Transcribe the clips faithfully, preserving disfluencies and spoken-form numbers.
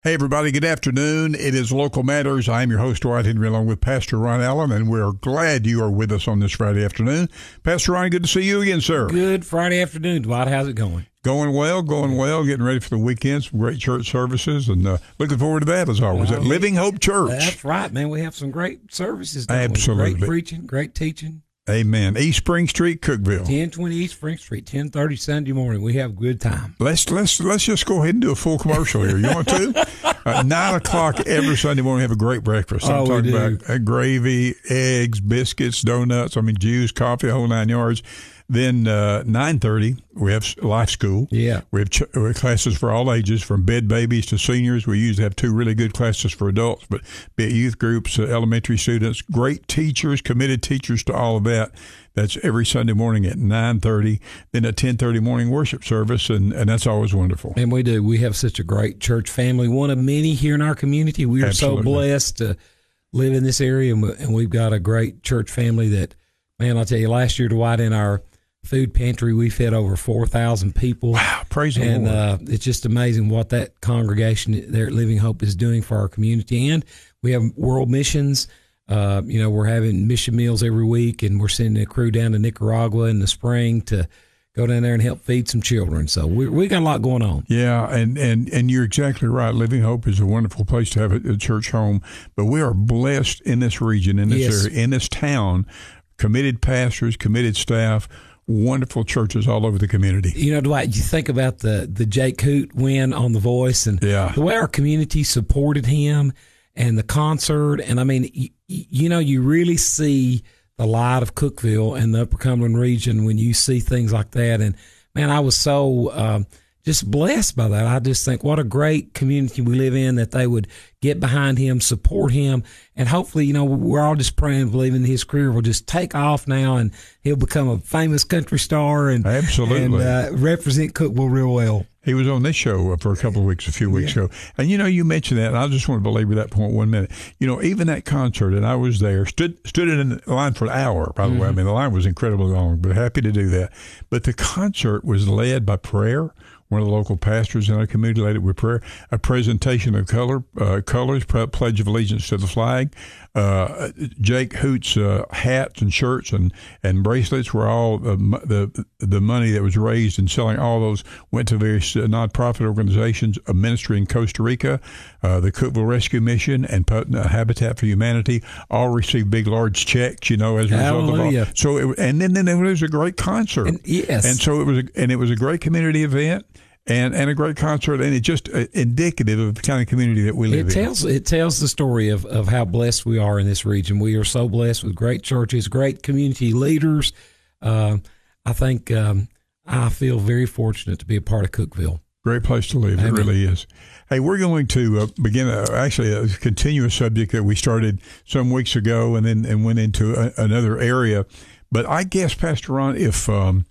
Hey, everybody. Good afternoon. It is Local Matters. I'm your host, Dwight Henry, along with Pastor Ron Allen, and we're glad you are with us on this Friday afternoon. Pastor Ron, good to see you again, sir. Good Friday afternoon, Dwight. How's it going? Going well, going well, getting ready for the weekend, some great church services, and uh, looking forward to that, as always, uh, at Living Hope Church. That's right, man. We have some great services. Absolutely. Great preaching, great teaching. Amen. East Spring Street, Cookeville. ten twenty East Spring Street, ten thirty Sunday morning. We have a good time. Let's let's let's just go ahead and do a full commercial here. You want to? uh, Nine o'clock every Sunday morning, we have a great breakfast. I'm oh, talking we do. about uh, gravy, eggs, biscuits, donuts. I mean, juice, coffee, the whole nine yards. Then uh, nine thirty, we have life school. Yeah. We have, ch- we have classes for all ages, from bed babies to seniors. We usually have two really good classes for adults, but be it youth groups, uh, elementary students, great teachers, committed teachers to all of that. That's every Sunday morning at nine thirty. Then a ten thirty morning worship service, and, and that's always wonderful. And we do. We have such a great church family, one of many here in our community. We are Absolutely. so blessed to live in this area, and, we, and we've got a great church family that, man, I'll tell you, last year, Dwight, in our food pantry, we fed over four thousand people. Wow, praise the and, Lord. And uh, it's just amazing what that congregation there at Living Hope is doing for our community. And we have world missions. Uh, you know, we're having mission meals every week, and we're sending a crew down to Nicaragua in the spring to go down there and help feed some children. So we we got a lot going on. Yeah, and, and, and you're exactly right. Living Hope is a wonderful place to have a, a church home. But we are blessed in this region, in this Yes. area, in this town, committed pastors, committed staff, wonderful churches all over the community. You know, Dwight, you think about the, the Jake Hoot win on The Voice, and Yeah. the way our community supported him and the concert. And, I mean, you, you know, you really see the light of Cookeville and the Upper Cumberland region when you see things like that. And, man, I was so um, just blessed by that. I just think what a great community we live in, that they would get behind him, support him, and hopefully, you know, we're all just praying and believing his career will just take off now and he'll become a famous country star and, Absolutely. and uh, represent Cookeville real well. He was on this show for a couple of weeks, a few weeks Yeah. ago. And, you know, you mentioned that, and I just want to belabor that point one minute. You know, even that concert, and I was there, stood stood in the line for an hour, by the Mm-hmm. way. I mean, the line was incredibly long, but happy to do that. But the concert was led by prayer. One of the local pastors in our community led it with prayer, a presentation of color, uh, colors, pledge of allegiance to the flag. Uh, Jake Hoot's uh, hats and shirts and, and bracelets were all uh, the the money that was raised in selling all those went to various uh, nonprofit organizations, a ministry in Costa Rica, uh, the Cookeville Rescue Mission, and uh, Habitat for Humanity. All received big, large checks, you know, as a result Hallelujah. of all. So, it, and then, then there was a great concert. And, yes. And so it was, a, and it was a great community event. And and a great concert, and it's just uh, indicative of the kind of community that we live It tells in. it tells the story of, of how blessed we are in this region. We are so blessed with great churches, great community leaders. Uh, I think um, I feel very fortunate to be a part of Cookeville. Great place to live. Amen. It really is. Hey, we're going to uh, begin a, actually a continuous subject that we started some weeks ago, and then and went into a, another area. But I guess, Pastor Ron, if um,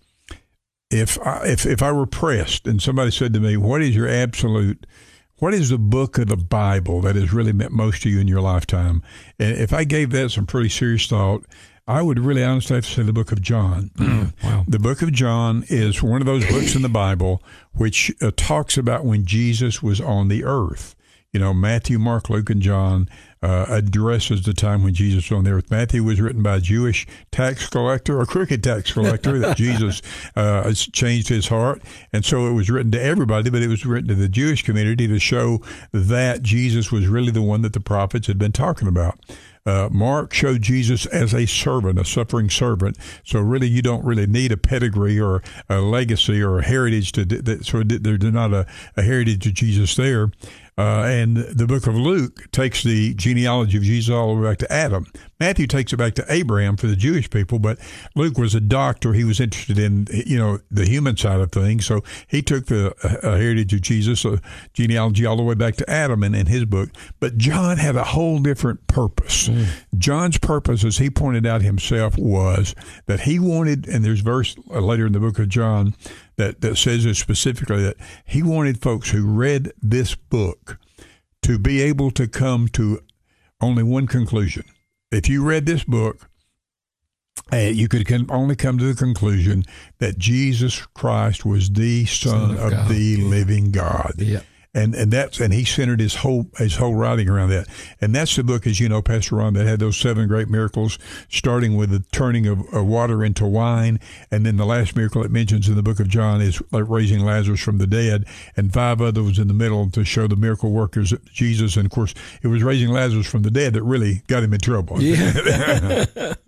If I, if if I were pressed and somebody said to me, "What is your absolute, what is the book of the Bible that has really meant most to you in your lifetime?" And if I gave that some pretty serious thought, I would really honestly have to say the book of John. Wow. The book of John is one of those books in the Bible which uh, talks about when Jesus was on the earth. You know, Matthew, Mark, Luke, and John uh, addresses the time when Jesus was on the earth. Matthew was written by a Jewish tax collector, a crooked tax collector that Jesus uh, changed his heart. And so it was written to everybody, but it was written to the Jewish community to show that Jesus was really the one that the prophets had been talking about. Uh, Mark showed Jesus as a servant, a suffering servant. So really, you don't really need a pedigree or a legacy or a heritage to. That, so there's not a, a heritage of Jesus there. Uh, and the book of Luke takes the genealogy of Jesus all the way back to Adam. Matthew takes it back to Abraham for the Jewish people, but Luke was a doctor. He was interested in, you know, the human side of things. So he took the uh, heritage of Jesus, uh, genealogy all the way back to Adam in, in his book. But John had a whole different purpose. Mm. John's purpose, as he pointed out himself, was that he wanted, and there's a verse later in the book of John that, that says this specifically, that he wanted folks who read this book to be able to come to only one conclusion. If you read this book, uh, you could only come to the conclusion that Jesus Christ was the Son, Son of, of the living God. Yeah. And and that's and he centered his whole his whole writing around that. And that's the book, as you know, Pastor Ron, that had those seven great miracles, starting with the turning of, of water into wine, and then the last miracle it mentions in the book of John is like raising Lazarus from the dead, and five others in the middle to show the miracle workers of Jesus. And of course, it was raising Lazarus from the dead that really got him in trouble. Yeah.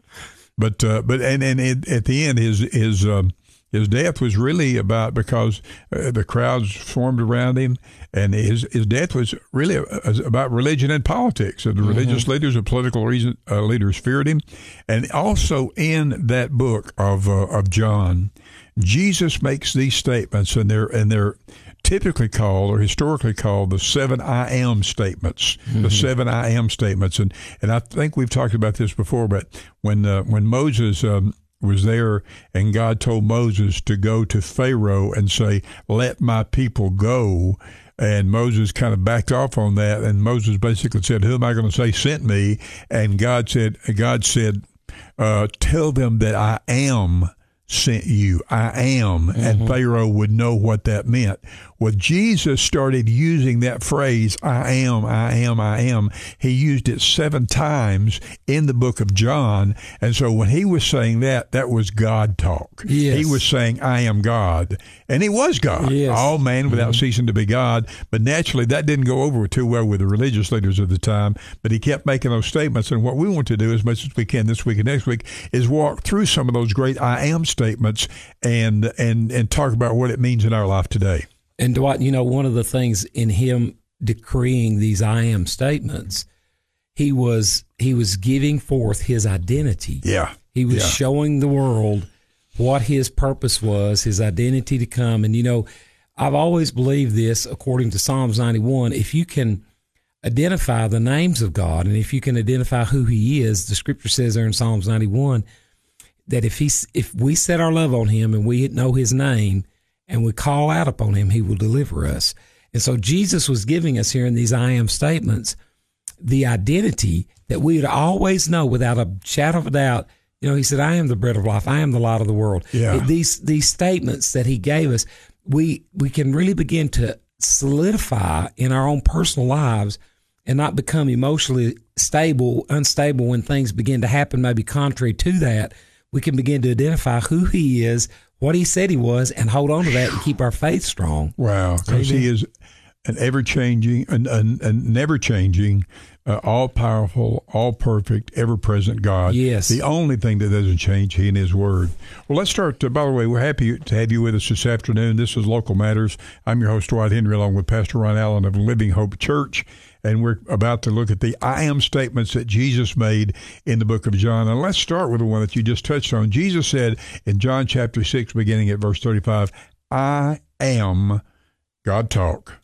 but uh, but and and it, at the end, his his. Um, His death was really about because uh, the crowds formed around him, and his his death was really about religion and politics. And the mm-hmm. religious leaders and political reason, uh, leaders feared him. And also in that book of uh, of John, Jesus makes these statements, and they're and they're typically called or historically called the seven I am statements, mm-hmm. the seven I am statements. And and I think we've talked about this before, but when uh, when Moses um, was there, and God told Moses to go to Pharaoh and say, "Let my people go." And Moses kind of backed off on that, and Moses basically said, "Who am I going to say sent me?" And God said, "God said, uh, tell them that I am sent you. I am." Mm-hmm. And Pharaoh would know what that meant. Well, Jesus started using that phrase, I am, I am, I am. He used it seven times in the book of John. And so when he was saying that, that was God talk. Yes. He was saying, I am God. And he was God, yes. all man without mm-hmm. ceasing to be God. But naturally, that didn't go over too well with the religious leaders of the time. But he kept making those statements. And what we want to do as much as we can this week and next week is walk through some of those great I am statements and and and talk about what it means in our life today. And Dwight, you know, one of the things in him decreeing these I am statements, he was he was giving forth his identity. Yeah. He was yeah. showing the world what his purpose was, his identity to come. And, you know, I've always believed this, according to Psalms ninety-one, if you can identify the names of God and if you can identify who he is, the scripture says there in Psalms ninety-one, that if he, if we set our love on him and we know his name and we call out upon him, he will deliver us. And so Jesus was giving us here in these I am statements the identity that we would always know without a shadow of a doubt. You know, he said, I am the bread of life. I am the light of the world. Yeah. These these statements that he gave us, we we can really begin to solidify in our own personal lives and not become emotionally stable, unstable when things begin to happen, maybe contrary to that. We can begin to identify who he is, what he said he was, and hold on to that and keep our faith strong. Wow, because he is an ever-changing, an, an, an never-changing, uh, all-powerful, all-perfect, ever-present God. Yes. The only thing that doesn't change, he and his word. Well, let's start. Uh, by the way, we're happy to have you with us this afternoon. This is Local Matters. I'm your host, Dwight Henry, along with Pastor Ron Allen of Living Hope Church. And we're about to look at the I am statements that Jesus made in the book of John. And let's start with the one that you just touched on. Jesus said in John chapter six, beginning at verse thirty-five, I am, God talk,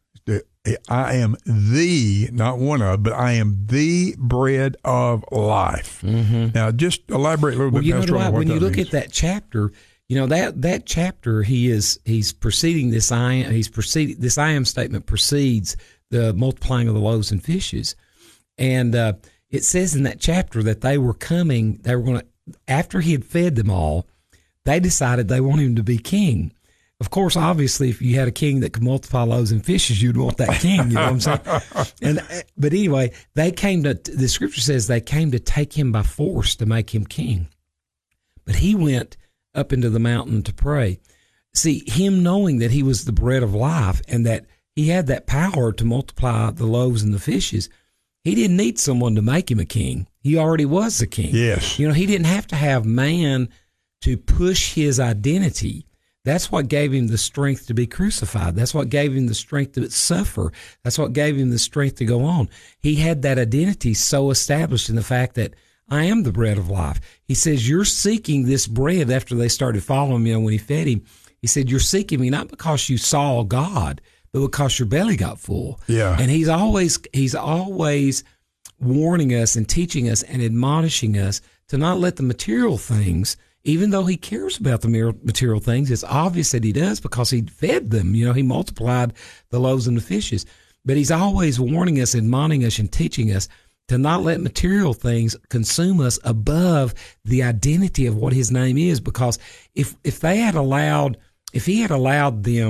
I am the, not one of, but I am the bread of life. Mm-hmm. Now, just elaborate a little well, bit, you know, Pastor, Dwight, on what when that you look means. at that chapter, you know, that that chapter, he is he's preceding this I am, he's preceding this I am statement precedes the multiplying of the loaves and fishes. And uh, it says in that chapter that they were coming, they were going to, after he had fed them all, they decided they wanted him to be king. Of course, obviously, if you had a king that could multiply loaves and fishes, you'd want that king, you know what I'm saying? And, but anyway, they came to, the scripture says they came to take him by force to make him king. But he went up into the mountain to pray. See, him knowing that he was the bread of life and that he had that power to multiply the loaves and the fishes, he didn't need someone to make him a king. He already was the king. Yes. You know, he didn't have to have man to push his identity. That's what gave him the strength to be crucified. That's what gave him the strength to suffer. That's what gave him the strength to go on. He had that identity so established in the fact that I am the bread of life. He says, you're seeking this bread after they started following me, you know, when he fed him. He said, you're seeking me not because you saw God, but because your belly got full. Yeah. And he's always he's always warning us and teaching us and admonishing us to not let the material things, even though he cares about the material things, it's obvious that he does because he fed them. You know, he multiplied the loaves and the fishes. But he's always warning us, admonishing us, and teaching us to not let material things consume us above the identity of what his name is. Because if if they had allowed, if he had allowed them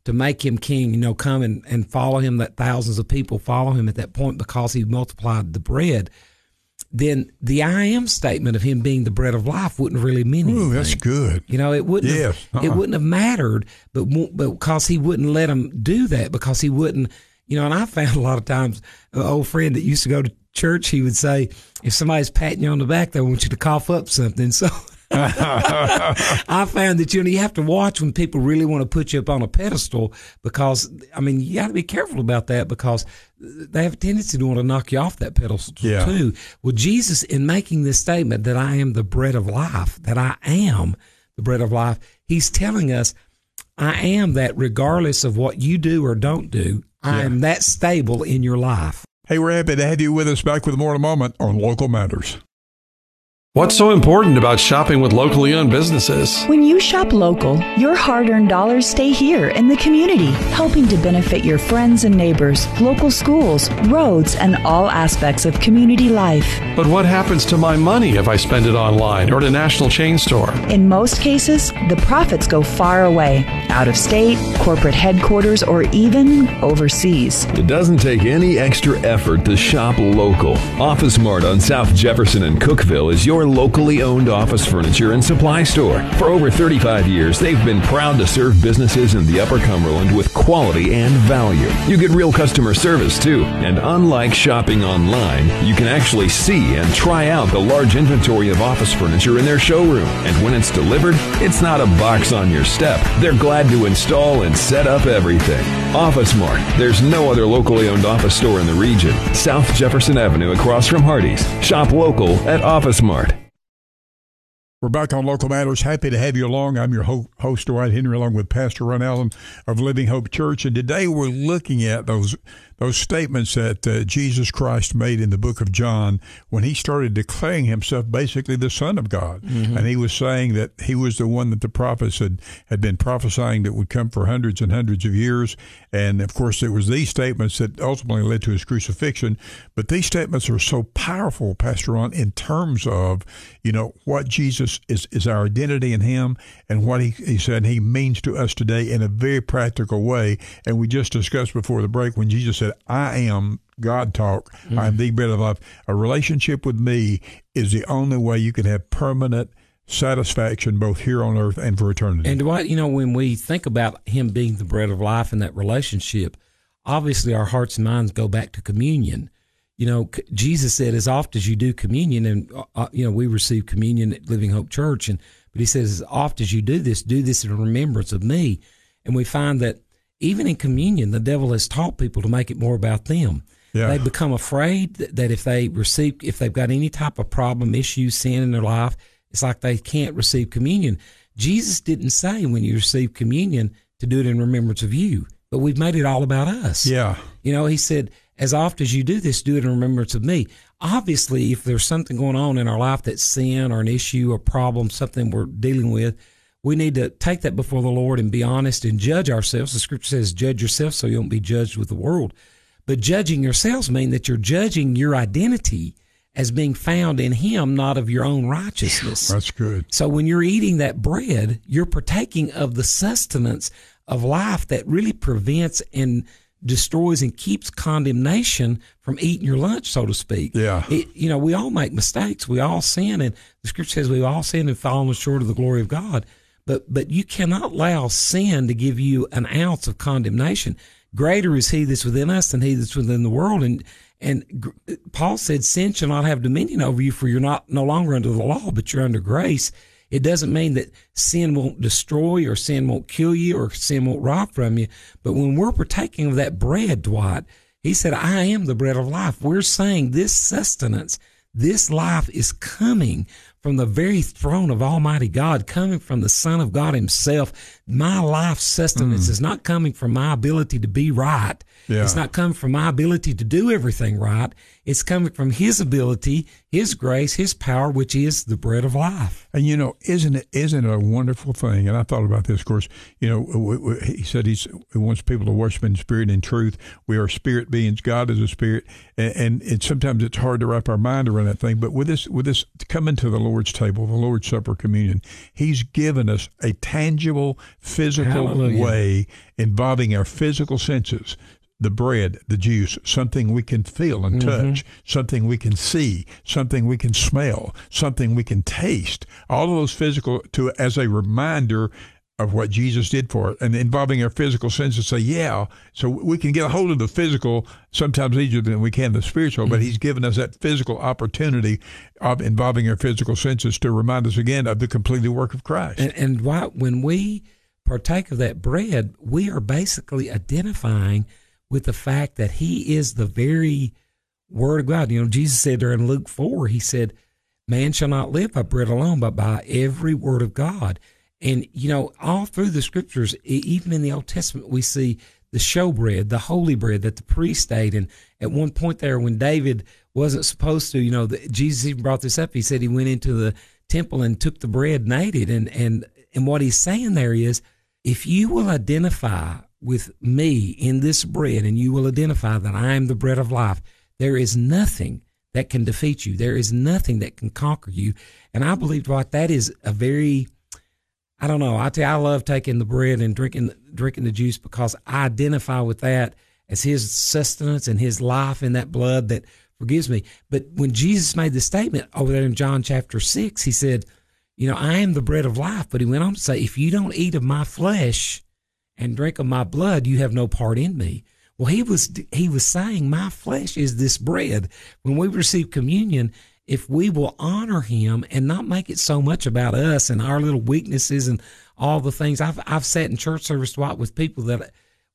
to make him king, you know, come and, and follow him, that thousands of people follow him at that point because he multiplied the bread, then the I am statement of him being the bread of life wouldn't really mean anything. Ooh, that's good. You know, it wouldn't yes. have, uh-uh. it wouldn't have mattered, but, but because he wouldn't let him do that, because he wouldn't, you know, and I found a lot of times an old friend that used to go to church, he would say, if somebody's patting you on the back, they want you to cough up something. So I found that, you know, you have to watch when people really want to put you up on a pedestal, because, I mean, you got to be careful about that, because they have a tendency to want to knock you off that pedestal yeah. too. Well, Jesus, in making this statement that I am the bread of life, that I am the bread of life, he's telling us, I am that regardless of what you do or don't do. I yeah. am that stable in your life. Hey, we're happy to have you with us. Back with more in a moment on Local Matters. What's so important about shopping with locally owned businesses? When you shop local, your hard-earned dollars stay here in the community, helping to benefit your friends and neighbors, local schools, roads, and all aspects of community life. But what happens to my money if I spend it online or at a national chain store? In most cases, the profits go far away, out of state, corporate headquarters, or even overseas. It doesn't take any extra effort to shop local. Office Mart on South Jefferson and Cookeville is your locally owned office furniture and supply store. For over thirty-five years, they've been proud to serve businesses in the Upper Cumberland with quality and value. You get real customer service too, and unlike shopping online, you can actually see and try out the large inventory of office furniture in their showroom. And when it's delivered, it's not a box on your step. They're glad to install and set up everything. Office Mart. There's no other locally owned office store in the region. South Jefferson Avenue across from Hardee's. Shop local at Office Mart. We're back on Local Matters. Happy to have you along. I'm your ho- host, Dwight Henry, along with Pastor Ron Allen of Living Hope Church. And today we're looking at those those statements that uh, Jesus Christ made in the book of John when he started declaring himself basically the Son of God. Mm-hmm. And he was saying that he was the one that the prophets had, had been prophesying that would come for hundreds and hundreds of years. And, of course, it was these statements that ultimately led to his crucifixion. But these statements are so powerful, Pastor Ron, in terms of, you know, what Jesus is, is our identity in him and what he, he said he means to us today in a very practical way. And we just discussed before the break when Jesus said, I am God talk. Mm-hmm. I am the bread of life. A relationship with me is the only way you can have permanent satisfaction both here on earth and for eternity. And Dwight, you know, when we think about him being the bread of life and that relationship, obviously our hearts and minds go back to communion. You know, Jesus said, as often as you do communion, and, uh, you know, we receive communion at Living Hope Church, and but he says, as often as you do this, do this in remembrance of me. And we find that even in communion, the devil has taught people to make it more about them. Yeah. They become afraid that if they receive, if they've got any type of problem, issue, sin in their life, it's like they can't receive communion. Jesus didn't say when you receive communion to do it in remembrance of you, but we've made it all about us. Yeah. You know, he said, as often as you do this, do it in remembrance of me. Obviously, if there's something going on in our life that's sin or an issue or problem, something we're dealing with, we need to take that before the Lord and be honest and judge ourselves. The scripture says, judge yourself so you won't be judged with the world. But judging yourselves means that you're judging your identity as being found in him, not of your own righteousness. That's good. So when you're eating that bread, you're partaking of the sustenance of life that really prevents and destroys and keeps condemnation from eating your lunch, so to speak. Yeah. It, you know, we all make mistakes. We all sin, and the scripture says we all sin and fallen short of the glory of God. But but you cannot allow sin to give you an ounce of condemnation. Greater is he that's within us than he that's within the world. And and Paul said, sin shall not have dominion over you, for you're not no longer under the law, but you're under grace. It doesn't mean that sin won't destroy or sin won't kill you or sin won't rob from you. But when we're partaking of that bread, Dwight, he said, I am the bread of life. We're saying this sustenance, this life is coming from the very throne of Almighty God, coming from the Son of God himself. My life sustenance mm. is not coming from my ability to be right. Yeah. It's not coming from my ability to do everything right. It's coming from His ability, His grace, His power, which is the bread of life. And, you know, isn't it, isn't it a wonderful thing? And I thought about this, of course, you know, w- w- he said he's, he wants people to worship in spirit and truth. We are spirit beings. God is a spirit. And, and, and sometimes it's hard to wrap our mind around that thing. But with this, with this coming to the Lord's table, the Lord's Supper communion, He's given us a tangible, physical Hallelujah. way involving our physical senses. The bread, the juice, something we can feel and touch, mm-hmm. something we can see, something we can smell, something we can taste. All of those physical, to as a reminder of what Jesus did for it, and involving our physical senses. Say, yeah, so we can get a hold of the physical sometimes easier than we can the spiritual. Mm-hmm. But He's given us that physical opportunity of involving our physical senses to remind us again of the completed work of Christ. And, and why, when we partake of that bread, we are basically identifying with the fact that He is the very Word of God. You know, Jesus said there in Luke four, He said, man shall not live by bread alone, but by every word of God. And, you know, all through the Scriptures, even in the Old Testament, we see the showbread, the holy bread that the priest ate. And at one point there, when David wasn't supposed to, you know, the, Jesus even brought this up. He said he went into the temple and took the bread and ate it. And, and, and what he's saying there is, if you will identify with me in this bread, and you will identify that I am the bread of life, there is nothing that can defeat you. There is nothing that can conquer you. And I believe, what that is a very, I don't know, I tell you, I love taking the bread and drinking, drinking the juice, because I identify with that as His sustenance and His life in that blood that forgives me. But when Jesus made the statement over there in John chapter six, He said, you know, I am the bread of life. But He went on to say, if you don't eat of my flesh and drink of my blood, you have no part in me. Well, he was he was saying, my flesh is this bread. When we receive communion, if we will honor Him and not make it so much about us and our little weaknesses and all the things. I've I've sat in church service a lot with people that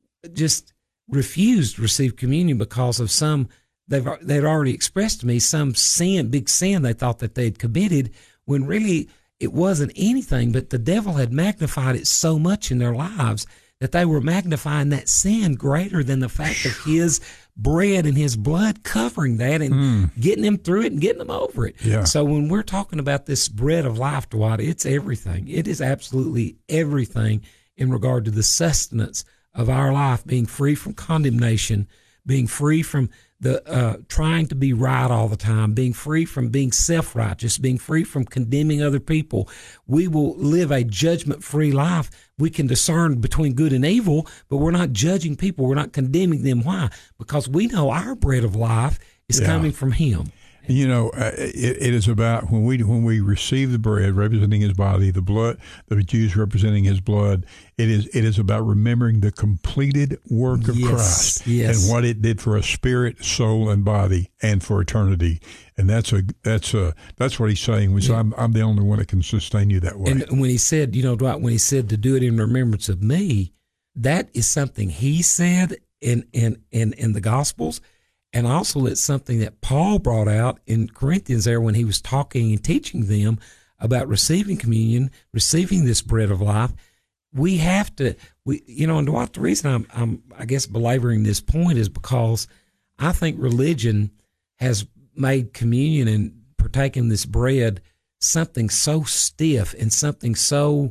just refused to receive communion because of some, they've they'd already expressed to me some sin, big sin they thought that they'd committed, when really it wasn't anything, but the devil had magnified it so much in their lives that they were magnifying that sin greater than the fact of His bread and His blood covering that and mm. getting them through it and getting them over it. Yeah. So when we're talking about this bread of life, Dwight, it's everything. It is absolutely everything in regard to the sustenance of our life, being free from condemnation, being free from the uh, trying to be right all the time, being free from being self-righteous, being free from condemning other people. We will live a judgment-free life. We can discern between good and evil, but we're not judging people. We're not condemning them. Why? Because we know our bread of life is yeah. coming from Him. You know, uh, it, it is about when we when we receive the bread representing His body, the blood, the juice representing His blood. It is it is about remembering the completed work of yes, Christ yes. and what it did for us, spirit, soul, and body, and for eternity. And that's a that's a that's what He's saying. Which yeah. I'm I'm the only one that can sustain you that way. And when He said, you know, Dwight, when He said to do it in remembrance of me, that is something He said in in in, in the Gospels. And also it's something that Paul brought out in Corinthians there when he was talking and teaching them about receiving communion, receiving this bread of life. We have to, we you know, and what the reason I'm, I'm, I guess, belaboring this point is because I think religion has made communion and partaking this bread something so stiff and something so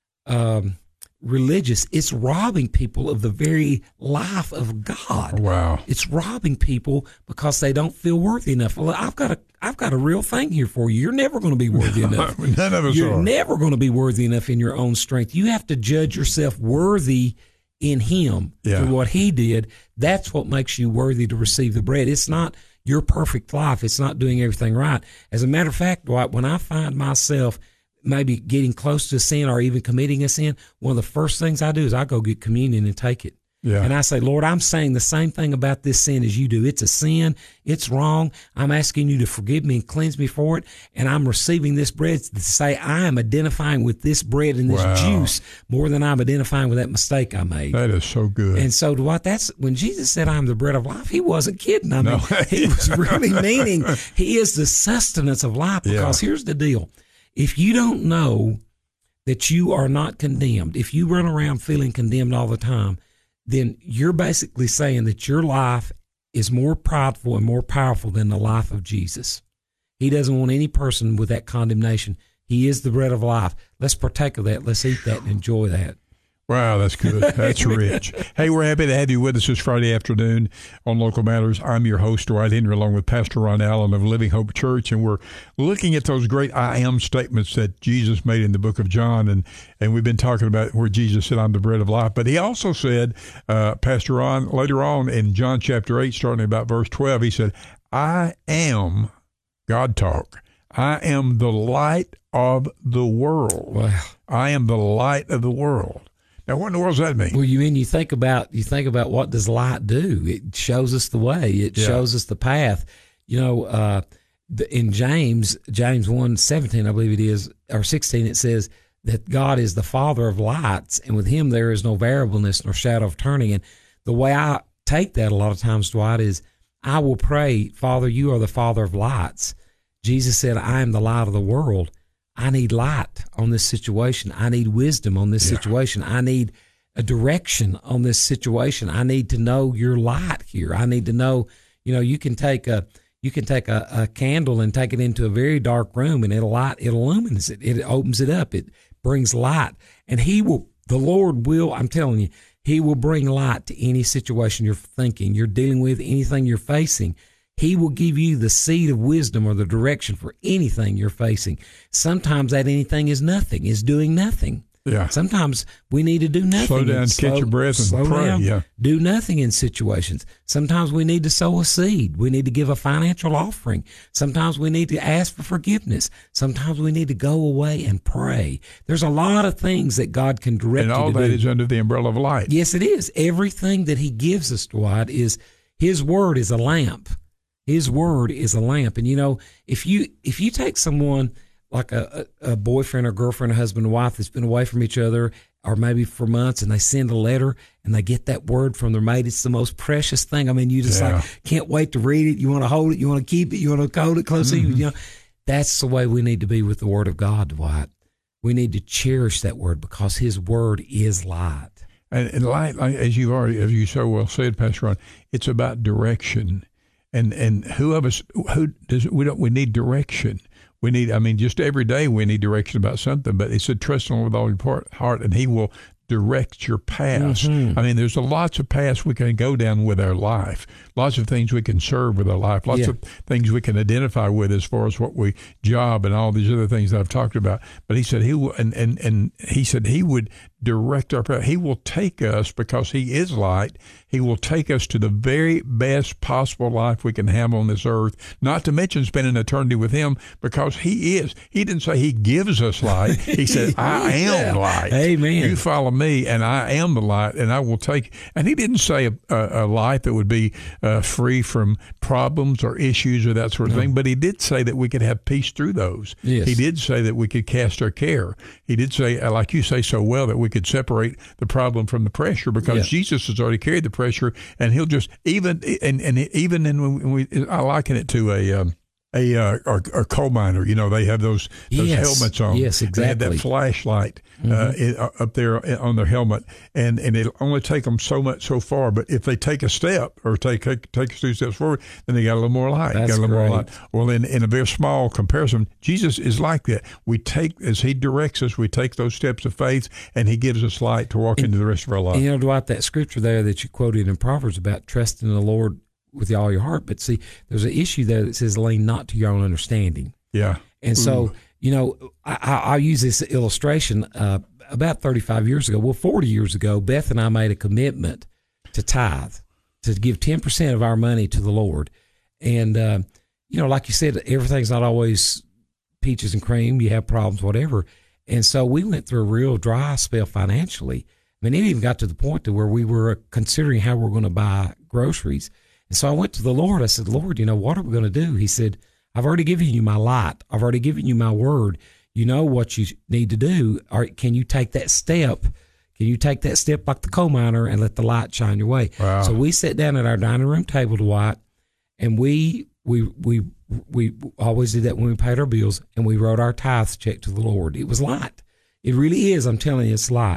um, religious. It's robbing people of the very life of God. Wow. It's robbing people because they don't feel worthy enough. Well, I've got a I've got a real thing here for you. You're never going to be worthy enough. None of us You're are. never going to be worthy enough in your own strength. You have to judge yourself worthy in Him yeah. for what He did. That's what makes you worthy to receive the bread. It's not your perfect life. It's not doing everything right. As a matter of fact, Dwight, when I find myself maybe getting close to sin or even committing a sin, one of the first things I do is I go get communion and take it. Yeah. And I say, Lord, I'm saying the same thing about this sin as you do. It's a sin. It's wrong. I'm asking you to forgive me and cleanse me for it. And I'm receiving this bread to say I am identifying with this bread and this wow. juice more than I'm identifying with that mistake I made. That is so good. And so, what that's when Jesus said, "I'm the bread of life," He wasn't kidding. I mean, no. He was really meaning He is the sustenance of life. Because yeah. here's the deal. If you don't know that you are not condemned, if you run around feeling condemned all the time, then you're basically saying that your life is more prideful and more powerful than the life of Jesus. He doesn't want any person with that condemnation. He is the bread of life. Let's partake of that. Let's eat that and enjoy that. Wow, that's good. That's rich. Hey, we're happy to have you with us this Friday afternoon on Local Matters. I'm your host, Dwight Henry, along with Pastor Ron Allen of Living Hope Church, and we're looking at those great I am statements that Jesus made in the book of John, and, and we've been talking about where Jesus said, I'm the bread of life. But he also said, uh, Pastor Ron, later on in John chapter eight, starting about verse twelve, he said, I am, God talk, I am the light of the world. Wow. I am the light of the world. Now, what in the world does that mean? Well, you mean you think about you think about what does light do? It shows us the way. It Yeah. shows us the path. You know, uh, the, in James, James one seventeen, I believe it is, or sixteen, it says that God is the Father of lights, and with Him there is no variableness nor shadow of turning. And the way I take that a lot of times, Dwight, is I will pray, Father, you are the Father of lights. Jesus said, I am the light of the world. I need light on this situation. I need wisdom on this Yeah. situation. I need a direction on this situation. I need to know your light here. I need to know, you know, you can take a you can take a, a candle and take it into a very dark room, and it'll light, it illumines it. It opens it up. It brings light. And he will, the Lord will, I'm telling you, he will bring light to any situation you're thinking, you're dealing with, anything you're facing. He will give you the seed of wisdom or the direction for anything you're facing. Sometimes that anything is nothing, is doing nothing. Yeah. Sometimes we need to do nothing. Slow down, and catch your breath, and slow pray, down, yeah. do nothing in situations. Sometimes we need to sow a seed. We need to give a financial offering. Sometimes we need to ask for forgiveness. Sometimes we need to go away and pray. There's a lot of things that God can direct And you all to that do. is under the umbrella of light. Yes, it is. Everything that he gives us, Dwight, is his word is a lamp. His word is a lamp. And, you know, if you if you take someone like a, a, a boyfriend or girlfriend, a husband and wife that's been away from each other or maybe for months, and they send a letter and they get that word from their mate, it's the most precious thing. I mean, you just Yeah. like can't wait to read it. You want to hold it. You want to keep it. You want to hold it close to you. You know, that's the way we need to be with the word of God, Dwight. We need to cherish that word because his word is light. And, and light, like, as you already, as you so well said, Pastor Ron, it's about direction. And and who of us who does we don't we need direction. We need, I mean, just every day we need direction about something. But it said, trust in the Lord with all your part, heart, and He will direct your paths. Mm-hmm. I mean, there's a lots of paths we can go down with our life. Lots of things we can serve with our life. Lots Yeah. of things we can identify with as far as what we job and all these other things that I've talked about. But He said He will, and and and He said He would direct our path. He will take us because He is light. He will take us to the very best possible life we can have on this earth. Not to mention spending eternity with Him, because He is. He didn't say He gives us light. He said, "I am Yeah. light. Amen. You follow me, and I am the light, and I will take." And He didn't say a, a, a life that would be uh, free from problems or issues or that sort of thing. But He did say that we could have peace through those. Yes. He did say that we could cast our care. He did say, uh, like you say so well, that we could separate the problem from the pressure, because Yeah. Jesus has already carried the pressure, and He'll just even and and even in when we, I liken it to a. Um, A, uh, or, or coal miner, you know, they have those those Yes. helmets on. Yes, They have that exactly. flashlight uh, it, uh, up there on their helmet, and, and it'll only take them so much so far. But if they take a step or take take, take two steps forward, then they got a little more light. That's got a little great. more light. Well, in, in a very small comparison, Jesus is like that. We take, as He directs us, we take those steps of faith, and He gives us light to walk into the rest of our life. And you know, Dwight, that scripture there that you quoted in Proverbs about trusting in the Lord with all your heart. But see, there's an issue there that says lean not to your own understanding. Yeah. And so, you know, I, I, I'll use this illustration. Uh, about thirty-five years ago, well, forty years ago, Beth and I made a commitment to tithe, to give ten percent of our money to the Lord. And, uh, you know, like you said, everything's not always peaches and cream. You have problems, whatever. And so we went through a real dry spell financially. I mean, it even got to the point to where we were considering how we're going to buy groceries. And so I went to the Lord. I said, Lord, you know, what are we going to do? He said, I've already given you my light. I've already given you my word. You know what you need to do. Or can you take that step? Can you take that step like the coal miner and let the light shine your way? Wow. So we sat down at our dining room table, Dwight, and we we we we always did that when we paid our bills, and we wrote our tithes check to the Lord. It was light. It really is. I'm telling you, it's light.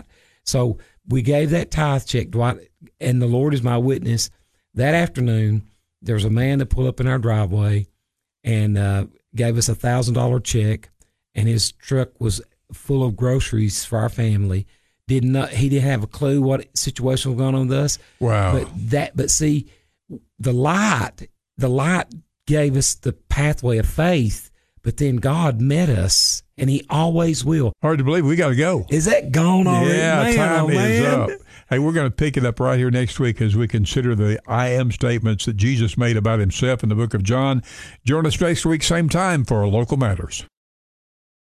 So we gave that tithe check, Dwight, and the Lord is my witness. That afternoon, there was a man that pulled up in our driveway and uh, gave us a thousand dollar check, and his truck was full of groceries for our family. Did not he didn't have a clue what situation was going on with us. Wow! But that, but see, the light, the light gave us the pathway of faith. But then God met us, and He always will. Hard to believe. We got to go. Is that gone already? Yeah, man, time oh, is man. up. Hey, we're going to pick it up right here next week as we consider the I am statements that Jesus made about Himself in the book of John. Join us next week, same time, for Local Matters.